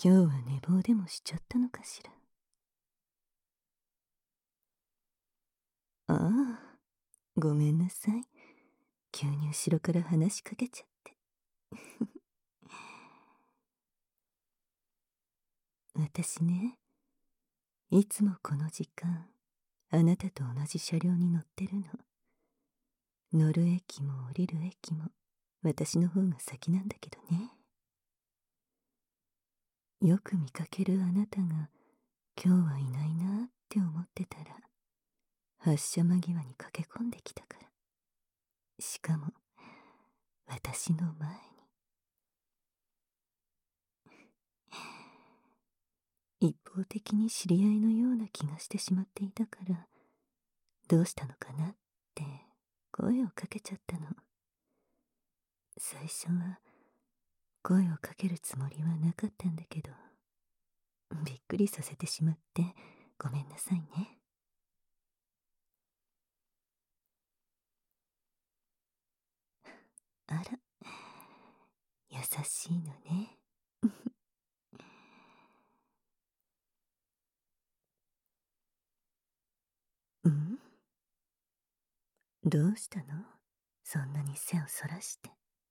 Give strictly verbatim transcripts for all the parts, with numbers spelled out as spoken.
今日は寝坊でもしちゃったのかしら。ああ、ごめんなさい。急に後ろから話しかけちゃって。私ね、いつもこの時間、あなたと同じ車両に乗ってるの。乗る駅も降りる駅も、私の方が先なんだけどね。よく見かけるあなたが、今日はいないなって思ってたら、発車間際に駆け込んできたから。しかも、私の前に。一方的に知り合いのような気がしてしまっていたから、どうしたのかなって声をかけちゃったの。最初は声をかけるつもりはなかったんだけど、びっくりさせてしまってごめんなさいね。あら、優しいのね。うん？どうしたの？そんなに背をそらして。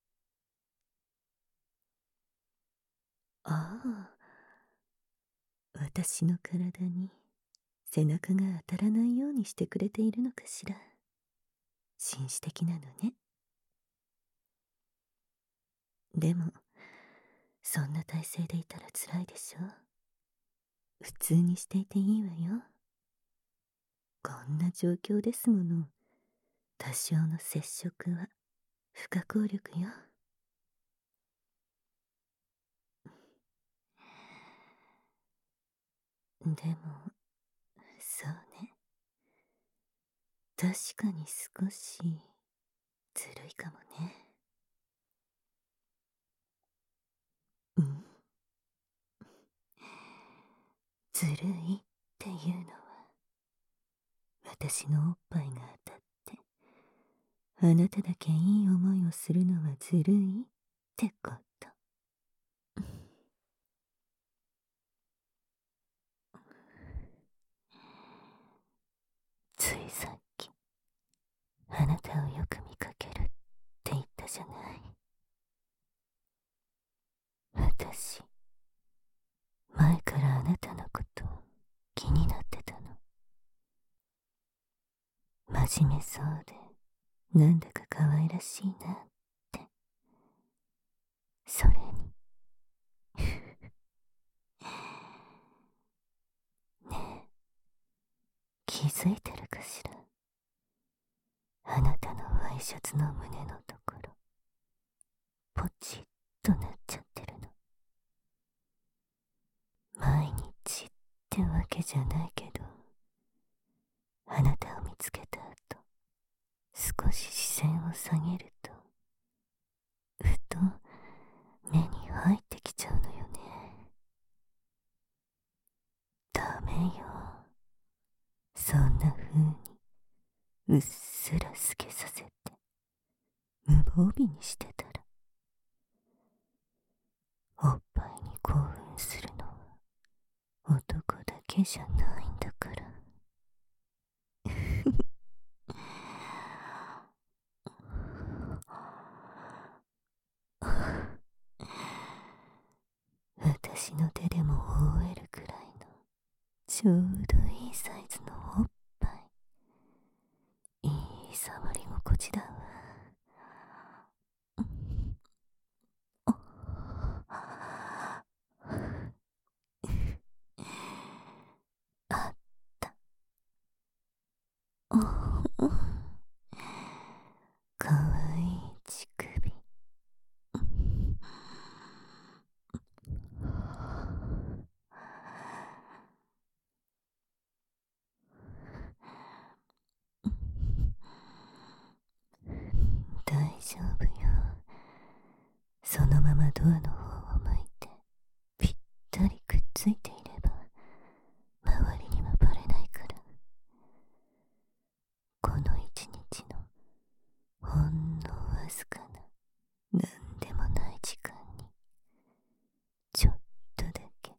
ああ、私の体に背中が当たらないようにしてくれているのかしら。紳士的なのね。でも、そんな体勢でいたら辛いでしょ。普通にしていていいわよ。こんな状況ですもの。多少の接触は不可抗力よ。でも、そうね。確かに少しずるいかもね。うん。ずるいっていうのは、私のおっぱいが当たって、あなただけいい思いをするのはずるいってこと。ついさっき、あなたをよく見かけるって言ったじゃない。私、前からあなたのこと気になってたの。真面目そうで、なんだか可愛らしいなって。それにねえ、気づいてるかしら。あなたのワイシャツの胸のところ、ポチッとなっちゃってるの。毎日ってわけじゃないけど、あなたを見つけた後、少し視線を下げると、ふと目に入ってきちゃうのよね。ダメよ。そんな風にうっすら透けさせて無防備にしてたら、おっぱいに興奮するのは男だけじゃないんだから。私の手でも覆えるくらいのちょうどいいサイズのおっぱい、いい触り心地だわ。あった。おかわいい乳首。大丈夫よ。そのままドアの方を向いてぴったりくっついていれば周りにはバレないから。この一日のほんのわずかななんでもない時間にちょっとだけ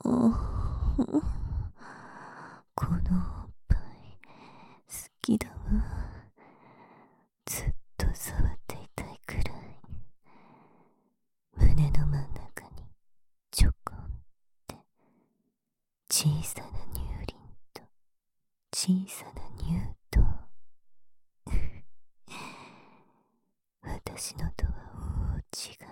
このおっぱい好きだわ。ずっと触っていたいくらい。胸の真ん中にちょこんって小さな乳輪と小さな乳頭。私のとは大違い。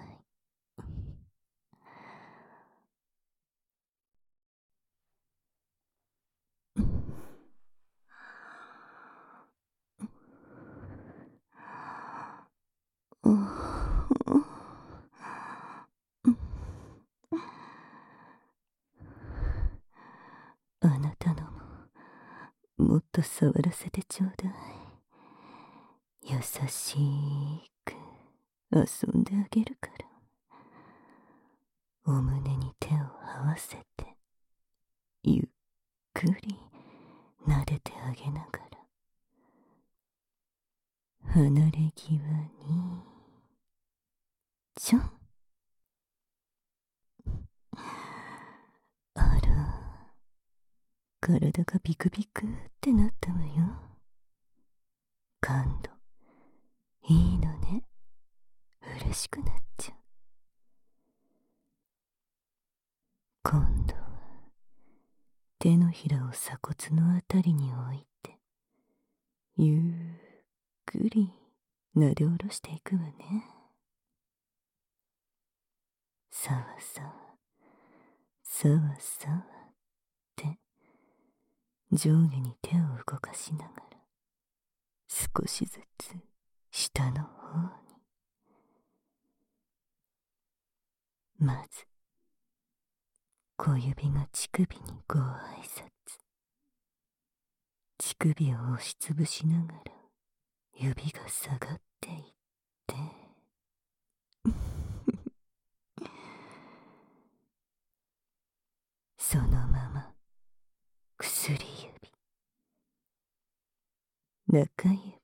あなたのももっと触らせてちょうだい。優しく遊んであげるから。お胸に手を合わせてゆっくり撫でてあげながら、離れ際にちょん。あら、体がビクビクってなったわよ。感度いいのね。嬉しくなっちゃう。今度は手のひらを鎖骨のあたりに置いてゆっくり撫で下ろしていくわね。さわさわさわさわって上下に手を動かしながら少しずつ下の方に。まず小指が乳首にご挨拶。乳首を押しつぶしながら指が下がっていってそのまま薬指、中指、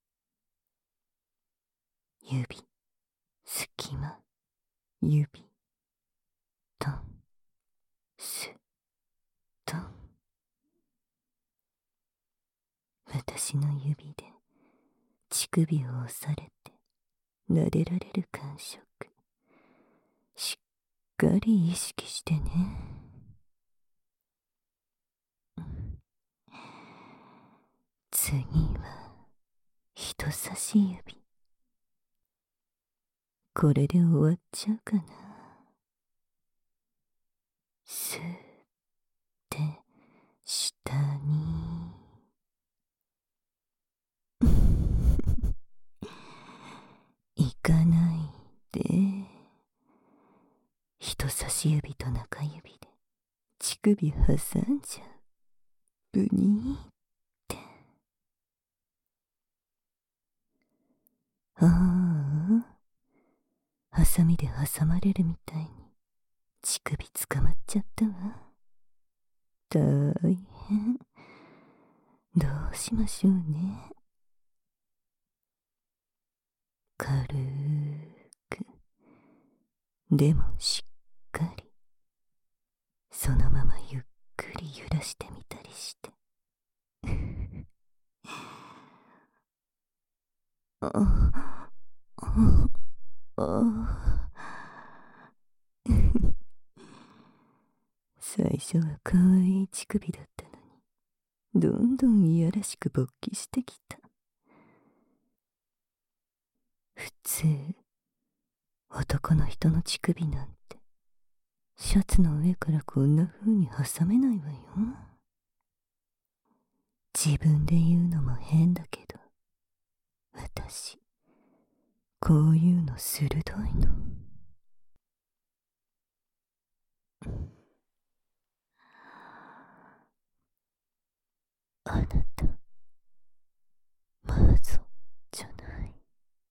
指、隙間、指、トン、ス、トン。私の指で乳首を押されて撫でられる感触、しっかり意識してね。次は人差し指。これで終わっちゃうかな。すーって下に行かないで。人差し指と中指で乳首挟んじゃう。ブニーって。ああ、ハサミで挟まれるみたいに乳首捕まっちゃったわ。大変。どうしましょうね。軽く、でもしっかり、そのままゆっくり揺らしてみたりしてああああ最初は可愛い乳首だったのに、どんどんいやらしく勃起してきた。普通男の人の乳首なんてシャツの上からこんな風に挟めないわよ。自分で言うのも変だけど、私こういうの鋭いの。あなた魔女じゃない。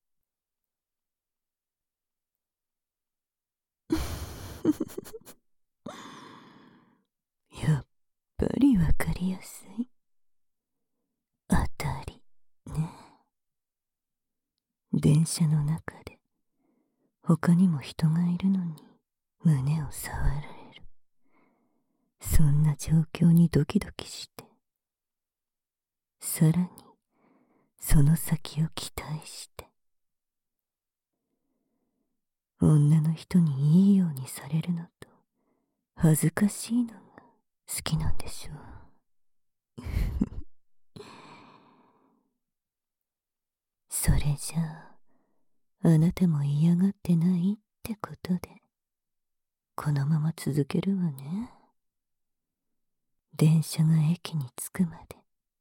やっぱりわかりやすい。当たりね。電車の中で他にも人がいるのに胸を触られる。 そんな状況にドキドキして、さらにその先を期待して、女の人にいいようにされるのと恥ずかしいのが好きなんでしょう。それじゃあ、あなたも嫌がってないってことで、このまま続けるわね。電車が駅に着くまで、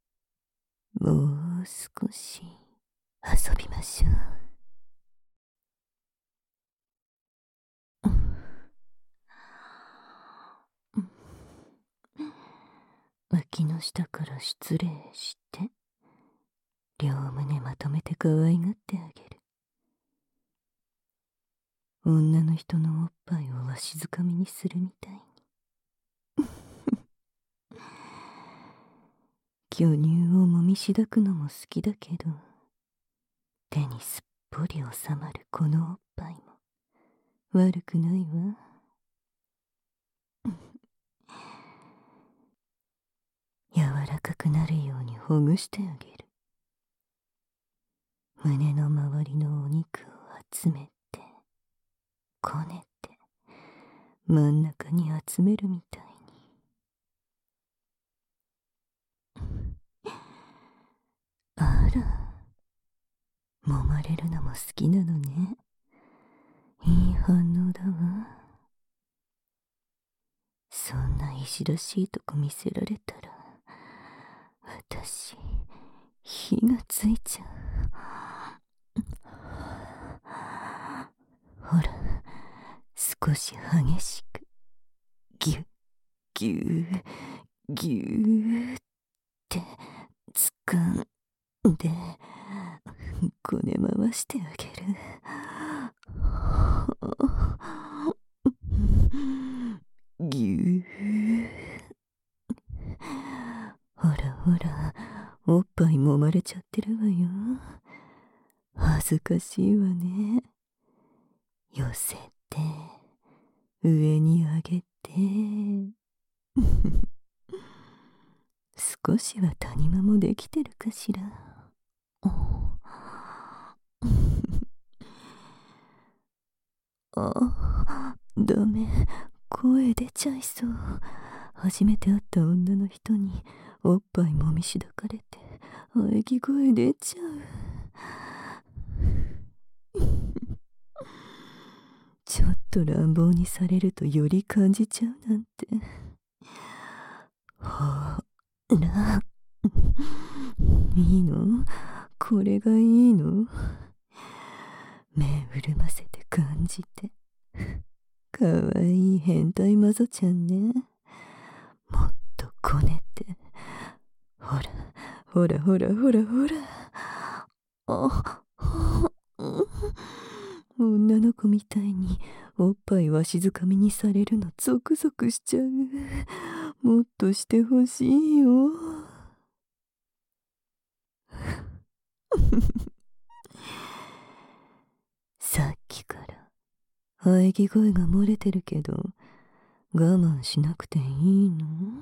もう少し遊びましょう。脇の下から失礼して、両胸まとめて可愛がってあげる。女の人のおっぱいをわしづかみにするみたいに。巨乳をもみしだくのも好きだけど、手にすっぽり収まるこのおっぱいも悪くないわ。柔らかくなるようにほぐしてあげる。胸の周りのお肉を集めて、こねて、真ん中に集めるみたいに。あら、揉まれるのも好きなのね。いい反応だわ。そんないじらしいとこ見せられたら、私、火がついちゃう。ほら、少し激しく、ぎゅ、ぎゅー、ぎゅーって掴んで、こね回してあげる。ぎゅー。ほらほら、おっぱい揉まれちゃってるわよ。恥ずかしいわね。寄せて、上に上げて。少しは谷間もできてるかしら。あ、ダメ、声出ちゃいそう。初めて会った女の人におっぱいもみしだかれて喘ぎ声出ちゃう。ちょっと乱暴にされるとより感じちゃうなんて。ほら、いいの？これがいいの？目潤ませて感じて。かわいい変態マゾちゃんね。もっとこねて。ほら、ほらほらほらほら。あ、女の子みたいにおっぱいわしづかみにされるのゾクゾクしちゃう。もっとしてほしいよ。さっきから喘ぎ声が漏れてるけど、我慢しなくていいの？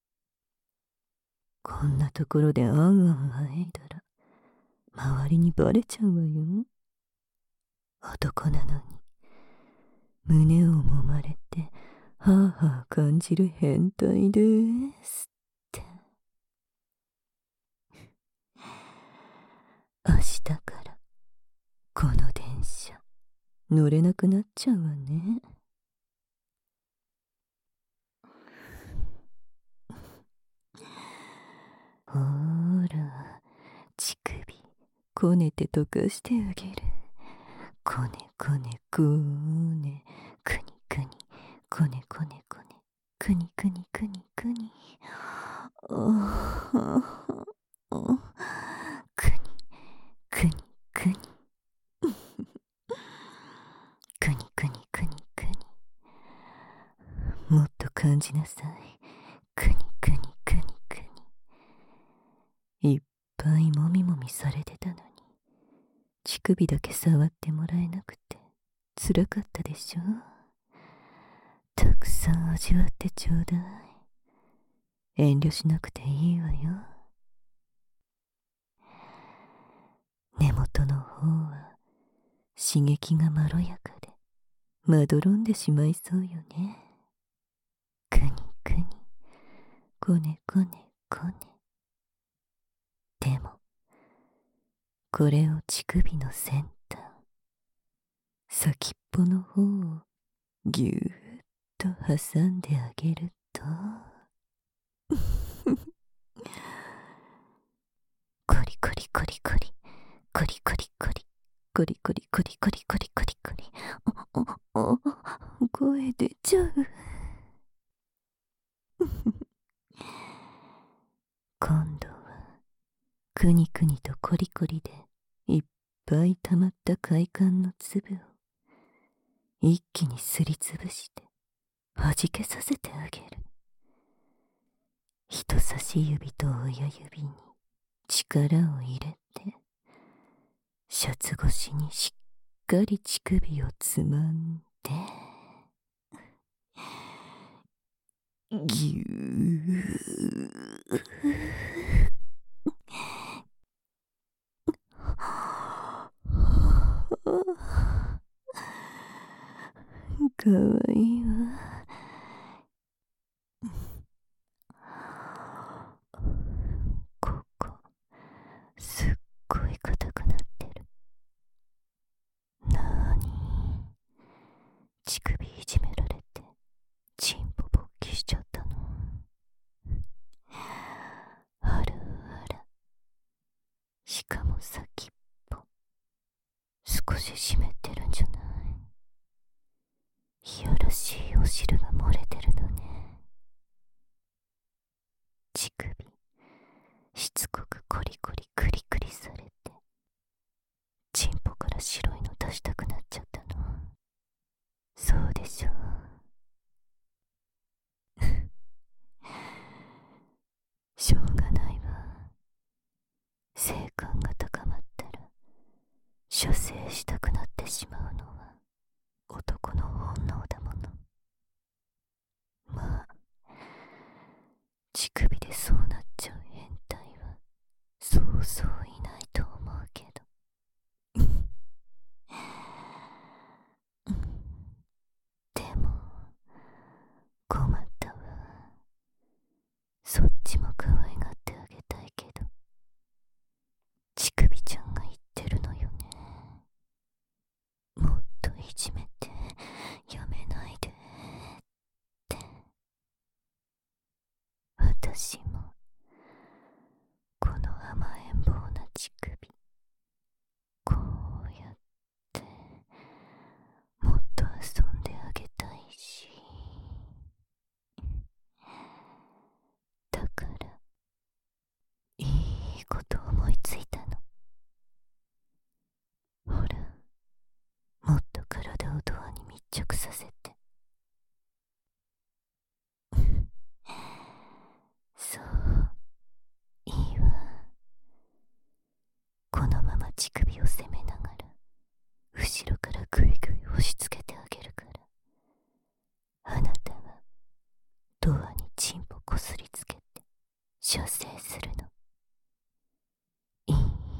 こんなところであんあんあえいだら周りにバレちゃうわよ。男なのに胸を揉まれてはあはあ感じる変態ですって。明日からこの電車乗れなくなっちゃうわね。ほら、乳首こねて溶かしてあげる。こねこねこね、くにくに、こねこねこね、くにくにくにくに。くにくにくにくにくにくにくに。もっと感じなさい。くにくにくにくに。いっぱいもみもみされてたのに、乳首だけ触ってもらえなくてつらかったでしょ。たくさん味わってちょうだい。 遠慮しなくていいわよ。根元の方は刺激がまろやかでまどろんでしまいそうよね。くにくに、こねこねこね。でもこれを乳首の先端、先っぽの方をぎゅーっと挟んであげるとコリコリコリコリコリコリコリコリコリコリコリコリコリコリ、おおお、声出ちゃう。今度はくにくにとコリコリでいっぱい溜まった快感の粒を一気にすりつぶしてはじけさせてあげる。人差し指と親指に力を入れてシャツ越しにしっかり乳首をつまんでぎゅーかわいいわ。ここすっごい硬くなってる。なーに、乳首いじめられてチンポ勃起しちゃったの。あらあら、しかも先っぽ少し湿ってるんじゃない。いやらしいお汁が漏れてるのね。乳首しつこくコリコリクリクリされてチンポから白いの出したくなっちゃったの。そうでしょう。しょうがないわ。性感が高まったら射精したくなってしまうのは男の本能だもの。まあ乳首でそうなっちゃう変態はそうそういないと思うけどでも困ったわ。そっちも可愛がってあげたいけど乳首ちゃんが言ってるのよね。もっといじめてやめないでって。私もこの甘えん坊な乳首こうやってもっと遊んであげたいし、だからいいこと思いついたの。ほら、もっと体をドアに密着させてそういいわ。このまま乳首を攻めながら後ろからグイグイ押し付けてあげるから、あなたはドアにチンポこすりつけて射精するの。いい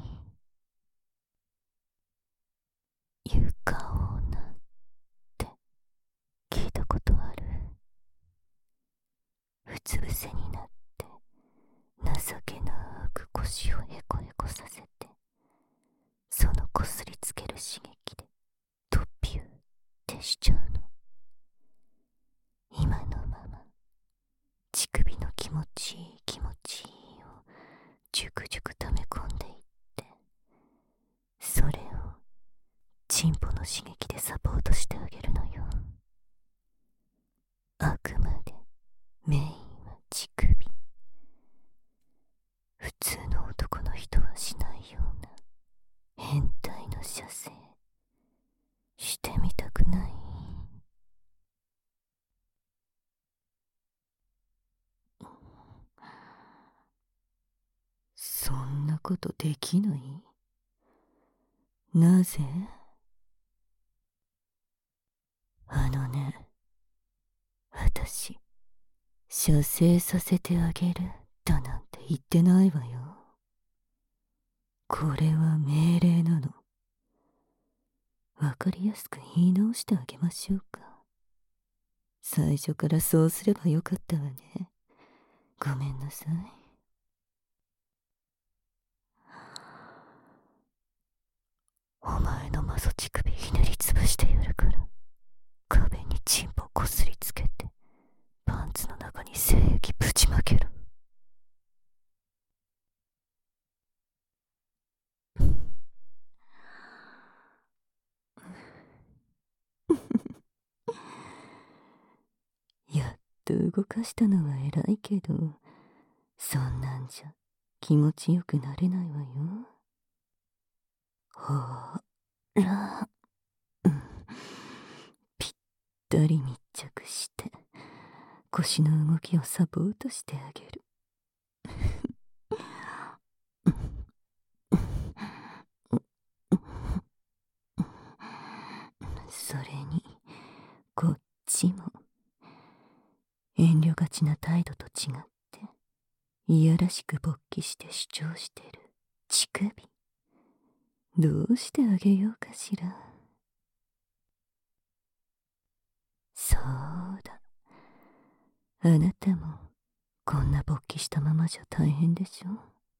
床女って聞いたことある？うつ伏せになって情けなく腰をヘコヘコさせてそのこすりつける刺激でドピューってしちゃうの。今のまま乳首の気持ちいい気持ちいいをジュクジュク溜め込んでいって、それをチンポの刺激でサポートしてあげるのよ。あくまでメインは乳首。普通の男の人はしないような変態の射精してみたくない？そんなことできない？なぜ？あのね、私射精させてあげるだなんて言ってないわよ。これは命令なの。わかりやすく言い直してあげましょうか。最初からそうすればよかったわね。ごめんなさい。お前のマゾ乳首ひねりつぶしてやるから、壁にチンポこすりつけてパンツの中に精液ぶちまけろ。やっと動かしたのは偉いけど、そんなんじゃ気持ちよくなれないわよ。ほら、うん、ぴったり密着して腰の動きをサポートしてあげる。それにこっちも遠慮がちな態度と違っていやらしく勃起して主張してる乳首、どうしてあげようかしら。そうだ、あなたもこんな勃起したままじゃ大変でしょ。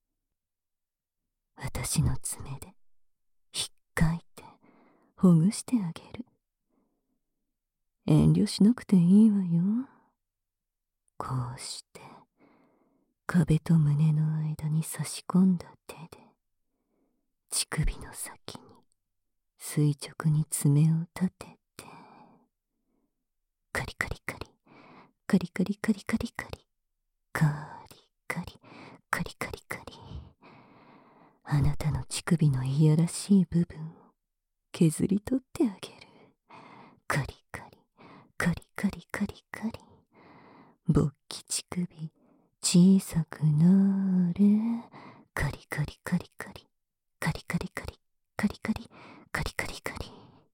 私の爪で引っかいてほぐしてあげる。遠慮しなくていいわよ。こうして壁と胸の間に差し込んだ手で乳首の先に垂直に爪を立てて、カリカリカリカリカリカリカリカリカリカリカリカリカリ、あなたの乳首のいやらしい部分を削り取ってあげる。カリカリカリカリカリカリ、勃起乳首小さくなれ。カリカリカリカリカリカリカリカリカリカリカリカリ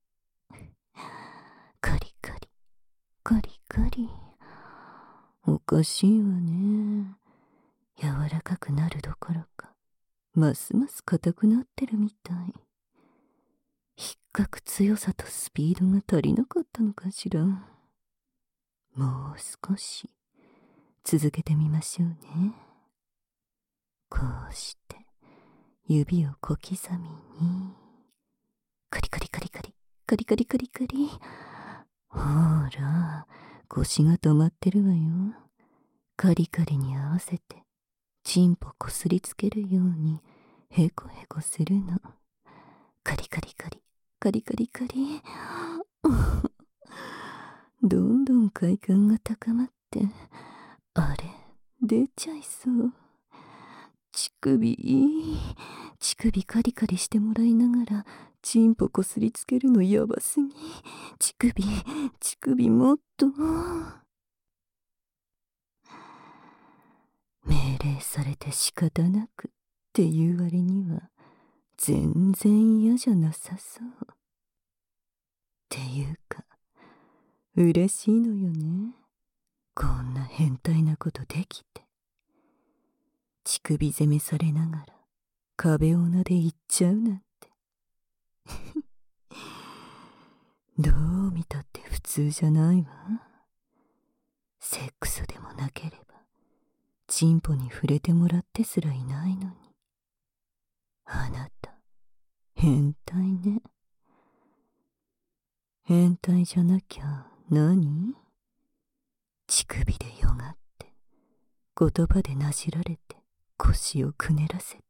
カリカリカリカリ。おかしいわね。柔らかくなるどころかますます硬くなってるみたい。引っかく強さとスピードが足りなかったのかしら。もう少し続けてみましょうね。こうして指を小刻みにカリカリカリカリカリカリカリカリ。ほら、腰が止まってるわよ。カリカリに合わせてチンポこすりつけるようにヘコヘコするの。カリカリカリカリカリカリどんどん快感が高まって、あれ出ちゃいそう。乳首乳首カリカリしてもらいながらチンポこすりつけるのやばすぎ。乳首乳首もっと。命令されて仕方なくっていう割には全然嫌じゃなさそう。っていうか嬉しいのよね、こんな変態なことできて。乳首攻めされながら壁をなで行っちゃうなんてどう見たって普通じゃないわ。セックスでもなければチンポに触れてもらってすらいないのに。あなた変態ね。変態じゃなきゃ何？乳首でよがって言葉でなじられて腰をくねらせて、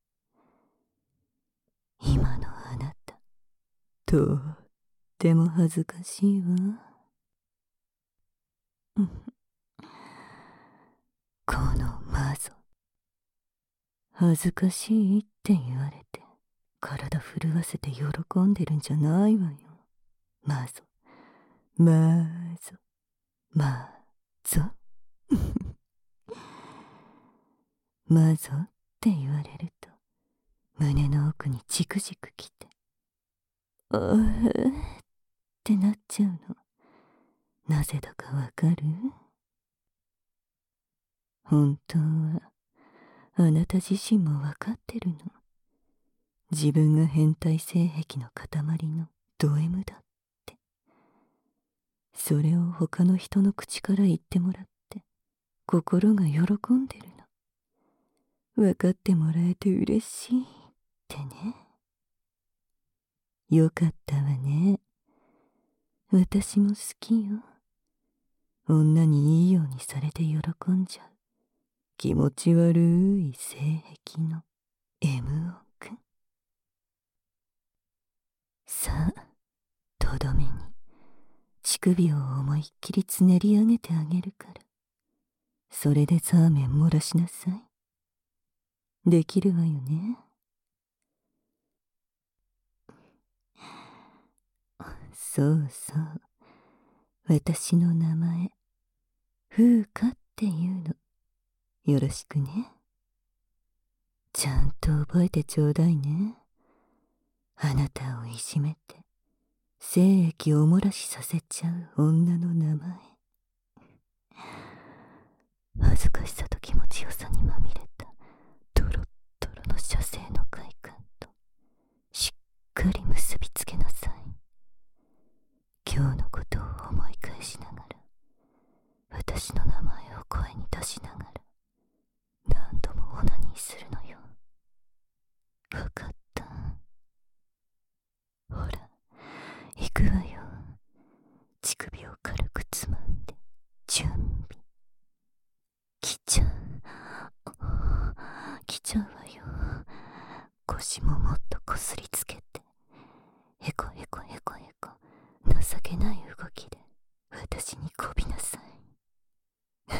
今のあなたとっても恥ずかしいわ。このマゾ、恥ずかしいって言われて体震わせて喜んでるんじゃないわよ。マゾマゾマゾマゾって言われると胸の奥にチクチクきて、あーってなっちゃうの。なぜだかわかる？ 本当はあなた自身もわかってるの。自分が変態性癖の塊のド M だって。それを他の人の口から言ってもらって心が喜んでるの。わかってもらえて嬉しいってね。よかったわね。私も好きよ。女にいいようにされて喜んじゃう気持ち悪い性癖の エム オくん。さあ、とどめに乳首を思いっきりつねり上げてあげるから、それでザーメン漏らしなさい。できるわよね。そうそう、私の名前風花っていうの。よろしくね。ちゃんと覚えてちょうだいね。あなたをいじめて精液を漏らしさせちゃう女の名前。恥ずかしさと気持ちよさにまみれたドロッドロの射精の快感としっかり結びつけなさい。今日のことを思い返しながら、私の名前を声に出しながら何度もオナニーするのよ。わかった？ほら、行くわよ。乳首を軽くつまんで準備。来ちゃう。来ちゃうわよ。腰ももっとこすりつけて、へこへこへこへこ情けない動きで私にこびなさい。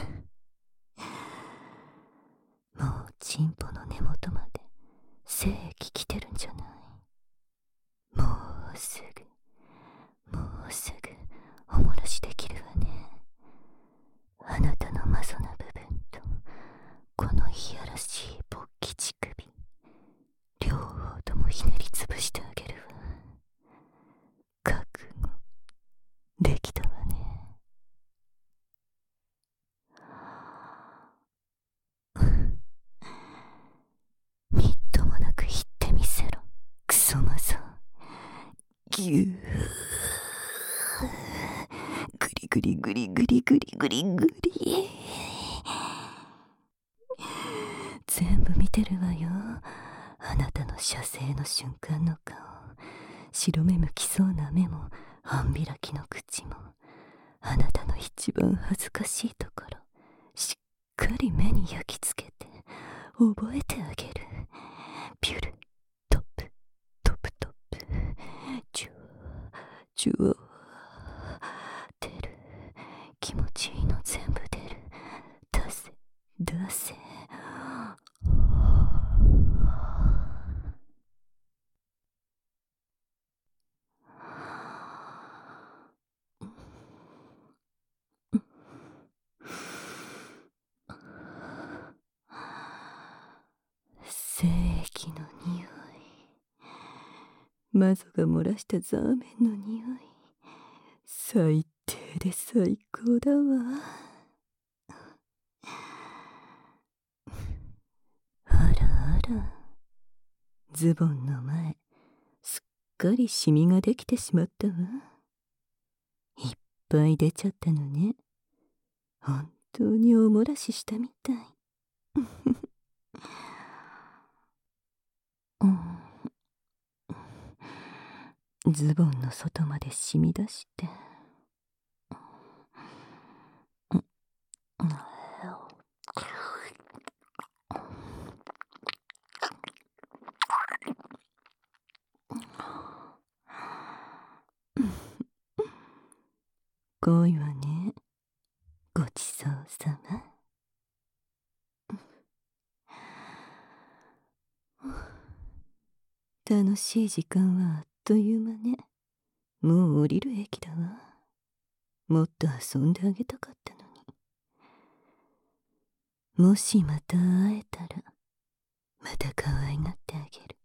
もうチンポの根元まで精液来てるんじゃない？もうすぐもうすぐお漏らしできるわね。あなたのマゾな部分とこのいやらしい勃起乳首、両方ともひねりつぶしてあげるわ。覚悟できたわね。みっともなく言ってみせろ、クソマゾ。ぎゅー、ぐりぐりぐりぐりぐりぐりぐり。全部見てるわよ。あなたの射精の瞬間の顔、白目向きそうな目も半開きの口も、あなたの一番恥ずかしいところしっかり目に焼き付けて覚えてあげる。ピュルトップトップトップ、ジュワジュワ出る。気持ちいいの全部出る。出せ出せ。精液の匂い、マゾが漏らしたザーメンの匂い、最低で最高だわ。あらあら、ズボンの前すっかりシミができてしまったわ。いっぱい出ちゃったのね。本当にお漏らししたみたい。うん、ズボンの外まで染み出して、うん、恋はね、ごちそうさま。楽しい時間はあっという間ね。もう降りる駅だわ。もっと遊んであげたかったのに。もしまた会えたらまた可愛がってあげる。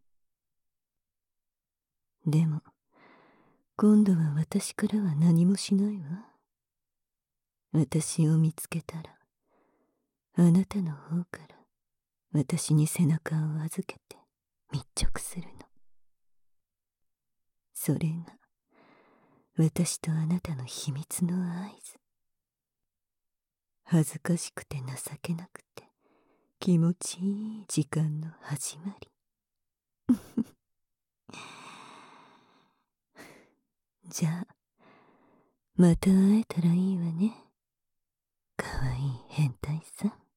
でも今度は私からは何もしないわ。私を見つけたらあなたの方から私に背中を預けて密着するの。それが私とあなたの秘密の合図。恥ずかしくて情けなくて気持ちいい時間の始まり。じゃあまた会えたらいいわね。かわいい変態さん。